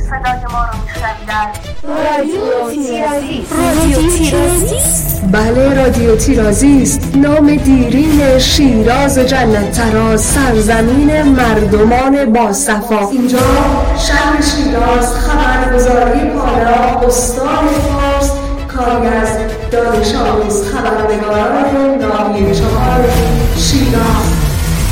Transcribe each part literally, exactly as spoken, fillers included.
صدای ما رو میشنوید در رادیو تیرازیست. رادیو تیرازیست؟ بله، رادیو تیرازیست، نام دیرین شیراز جنت تراز، سرزمین مردمان باصفا. اینجا شهر شیراز، خبرگزاری پالا، استان فارس، کاری از دانش آموز خبرنگاران ناحیه چهار شیراز.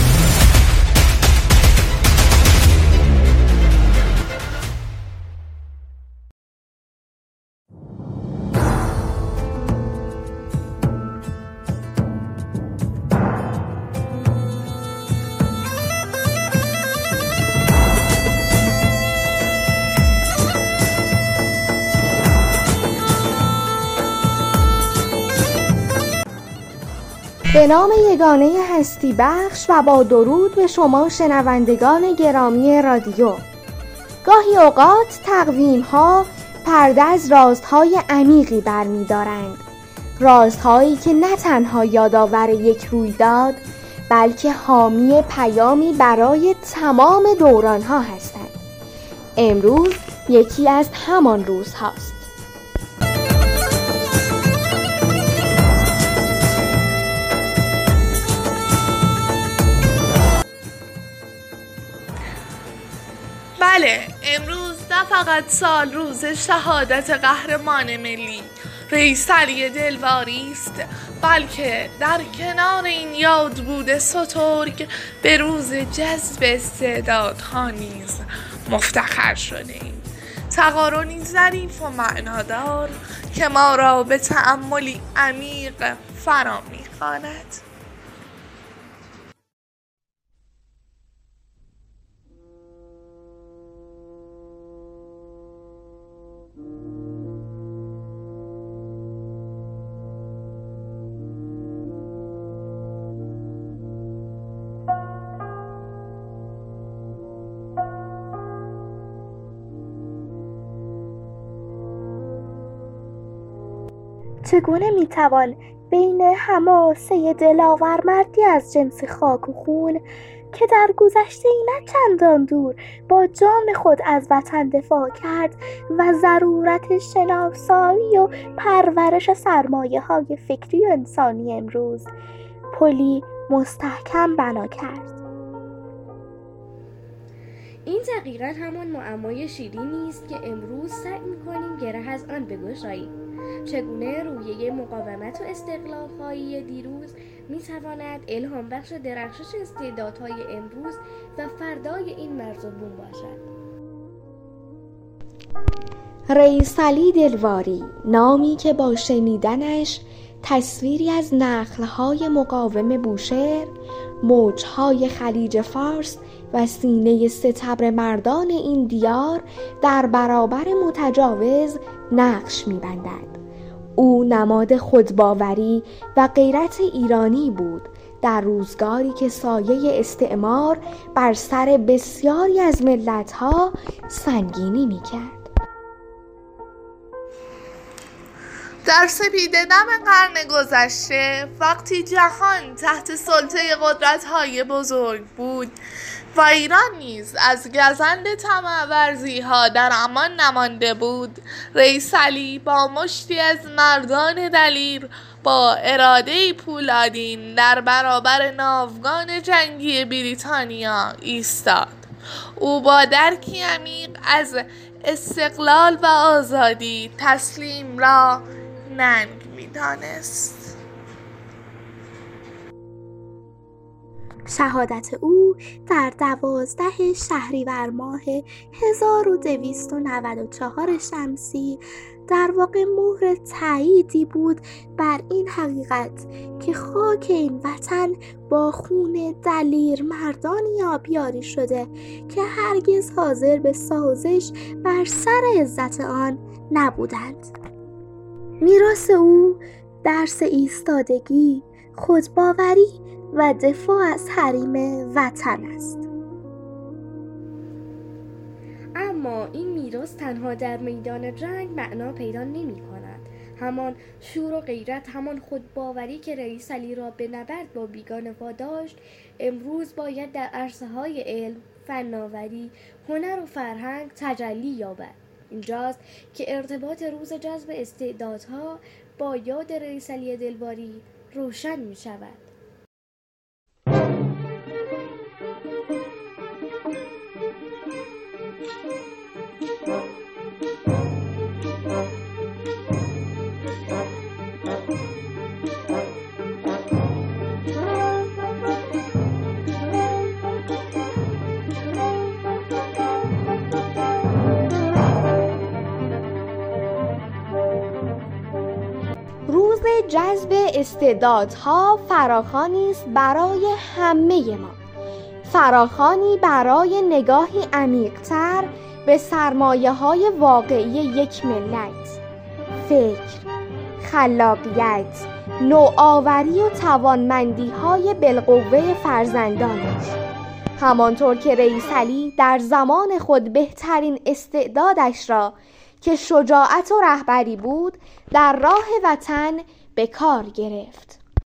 به نام یگانه هستی بخش و با درود به شما شنوندگان گرامی رادیو. گاهی اوقات تقویم ها پرده از رازهای عمیقی برمی دارند، رازهایی که نه تنها یادآور یک رویداد بلکه حامی پیامی برای تمام دوران ها هستند. امروز یکی از همان روز هاست. بله، امروز نه فقط سال روز شهادت قهرمان ملی رئیس علی دلواری است، بلکه در کنار این یاد بوده سترگ به روز جذب استعدادها نیز مفتخر شده ایم. تقارنی ظریف و معنادار که ما را به تأملی عمیق فرا می‌خواند. چگونه میتوان بین حماسه دلاور مردی از جنس خاک و خون که در گذشته نه چندان دور با جان خود از وطن دفاع کرد و ضرورت شناسایی و پرورش سرمایه های فکری و انسانی امروز پلی مستحکم بنا کرد؟ این دقیقاً همان معمای شیرینی است که امروز سعی می‌کنیم گره از آن بگشاییم. چگونه رویه مقاومت و استقلال‌خواهی دیروز می‌تواند الهام بخش درخشش استعدادهای امروز و فردای این مرز و بوم باشد. رئیس علی دلواری، نامی که با شنیدنش تصویری از نخل‌های مقاوم بوشهر، موج‌های خلیج فارس و سینه ستبر مردان این دیار در برابر متجاوز نقش می‌بندد. او نماد خودباوری و غیرت ایرانی بود در روزگاری که سایه استعمار بر سر بسیاری از ملت‌ها سنگینی می‌کرد. در سپیده دم قرن گذشته، وقتی جهان تحت سلطه قدرت‌های بزرگ بود و ایران نیز از گزند طمع‌ورزی‌ها در امان نمانده بود، رئیس علی با مشتی از مردان دلیر با اراده پولادین در برابر ناوگان جنگی بریتانیا ایستاد. او با درکی عمیق از استقلال و آزادی تسلیم را ننگ می‌دانست. شهادت او در دوازده شهریور ماه هزار و دویست و نود و چهار شمسی در واقع مهر تأییدی بود بر این حقیقت که خاک این وطن با خون دلیر مردانی آبیاری شده که هرگز حاضر به سازش بر سر عزت آن نبودند. میراث او درس ایستادگی، خودباوری و دفاع از حریم وطن است. اما این میراث تنها در میدان جنگ معنا پیدا نمی کند. همان شور و غیرت، همان خودباوری که رئیس علی را به نبرد با بیگانه واداشت، امروز باید در عرصه‌های علم، فناوری، هنر و فرهنگ تجلی یابد. اینجاست که ارتباط روز جذب استعدادها با یاد رئیس علی دلواری روشن می شود. روز جذب استعدادها فراخوانی است برای همه ما، فراخوانی برای نگاهی عمیق‌تر به سرمایه‌های واقعی یک ملت: فکر، خلاقیت، نوآوری و توانمندی‌های بالقوه فرزندانش. همانطور که رئیس علی در زمان خود بهترین استعدادش را که شجاعت و رهبری بود در راه وطن به کار گرفت.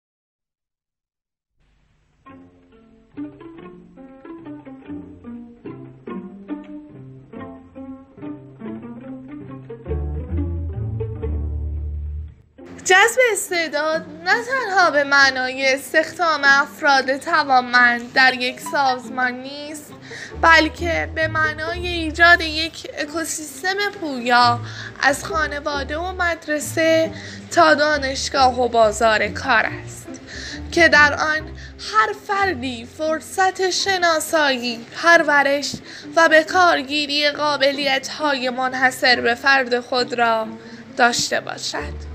جذب استعداد نه تنها به معنای استخدام افراد توانمند در یک سازمان نیست، بلکه به معنای ایجاد یک اکوسیستم پویا از خانواده و مدرسه تا دانشگاه و بازار کار است که در آن هر فردی فرصت شناسایی، پرورش و به کارگیری قابلیت‌های منحصر به فرد خود را داشته باشد.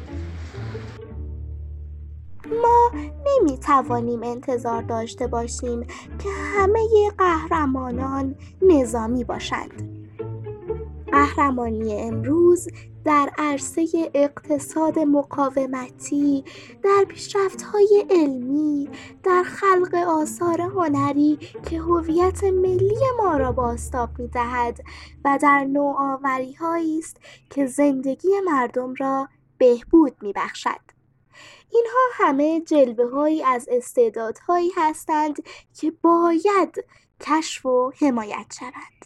ما نمی توانیم انتظار داشته باشیم که همه قهرمانان نظامی باشند. قهرمانی امروز در عرصه اقتصاد مقاومتی، در پیشرفت‌های علمی، در خلق آثار هنری که هویت ملی ما را بازتاب می‌دهد و در نوآوری‌هایی است که زندگی مردم را بهبود می‌بخشد. اینها همه جلوه‌هایی از استعدادهایی هستند که باید کشف و حمایت شوند.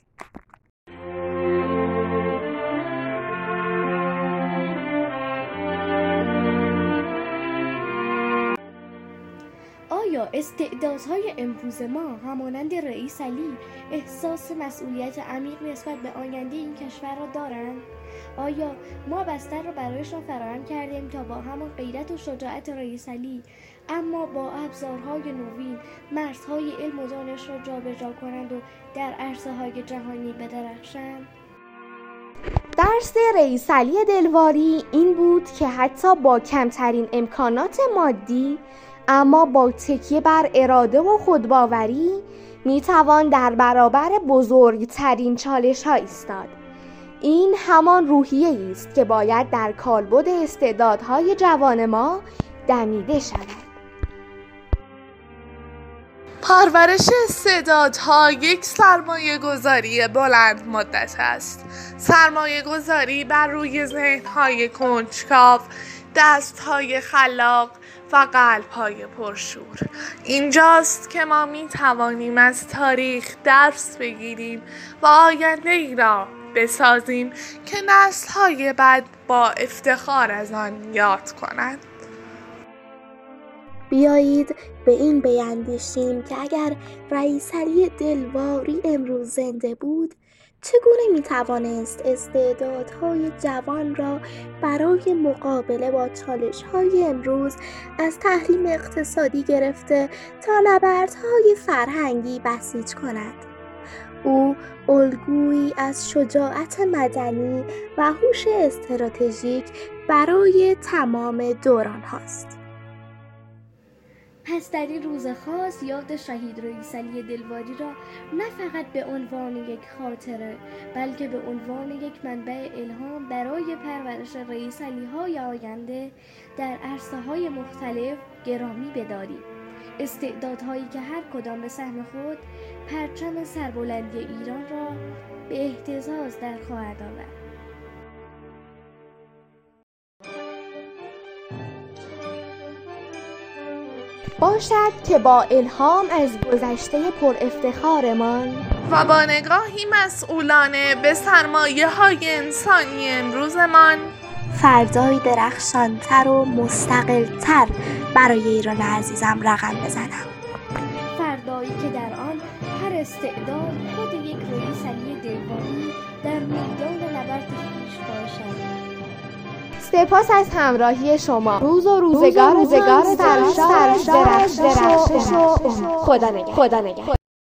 آیا استعدادهای امروز ما همانند رئیس علی احساس مسئولیت عمیق نسبت به آینده این کشور را دارند؟ آیا ما بستر را برایشان فراهم کردیم تا با همان غیرت و شجاعت رئیس علی اما با ابزارهای نوین مرزهای علم و دانش را جابجا کنند و در عرصه‌های جهانی بدرخشند؟ درس رئیس علی دلواری این بود که حتی با کمترین امکانات مادی اما با تکیه بر اراده و خودباوری میتوان در برابر بزرگترین چالش‌ها ایستاد. این همان روحیه‌ای است که باید در کالبد استعدادهای جوان ما دمیده شود. پرورش استعدادها یک سرمایه گذاری بلند مدت است. سرمایه گذاری بر روی ذهن‌های کنجکاو، دست‌های خلاق و قلب‌های پرشور. اینجاست که ما می توانیم از تاریخ درس بگیریم و آینده ای را بسازیم که نسل‌های بعد با افتخار از آن یاد کنند. بیایید به این بیندیشیم که اگر رئیس علی دلواری امروز زنده بود، چگونه می توانست استعدادهای جوان را برای مقابله با چالش‌های امروز از تحریم اقتصادی گرفته تا نبردهای فرهنگی بسیج کند؟ او الگویی از شجاعت مدنی و هوش استراتژیک برای تمام دوران هاست. پس در این روز خاص یاد شهید رئیس علی دلواری را نه فقط به عنوان یک خاطره بلکه به عنوان یک منبع الهام برای پرورش رئیس علی های آینده در عرصه های مختلف گرامی بداریم. استعدادهایی که هر کدام به سهم خود پرچم سربلندی ایران را به اهتزاز در خواهد آورد. باشد که با الهام از گذشته پر افتخارمان و با نگاهی مسئولانه به سرمایه های انسانی امروزمان فردایی درخشانتر و مستقلتر برای ایران عزیزم رقم بزنم. فردایی که در آن هر استعداد خود یک رئیس علی دلوانی در میدان نبرد خویش باشد. سپاس از همراهی شما. روز و روزگار روزگار سرشار درخشش و خدا نگهدار.